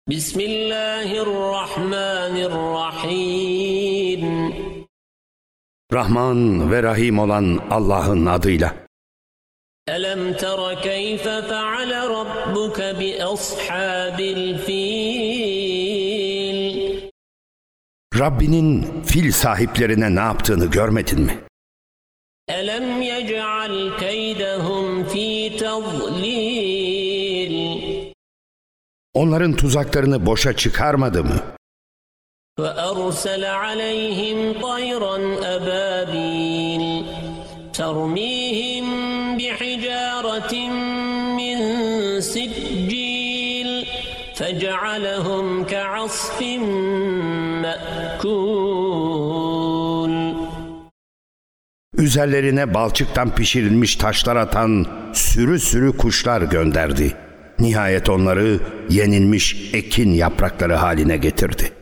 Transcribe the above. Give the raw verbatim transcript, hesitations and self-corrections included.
Bismillahirrahmanirrahim. Rahman ve Rahim olan Allah'ın adıyla. Elem tera keyfe feale rabbuke bi ashabil fil. Rabbinin fil sahiplerine ne yaptığını görmedin mi? Elem yec'al keydehum fi tadlil. Onların tuzaklarını boşa çıkarmadı mı? Ve ersele aleyhim tayran ebabil. Termihim bihicaretin min siccil. Fece'alehum ka'asfin me'kul. Üzerlerine balçıktan pişirilmiş taşlar atan sürü sürü kuşlar gönderdi. Nihayet onları yenilmiş ekin yaprakları haline getirdi.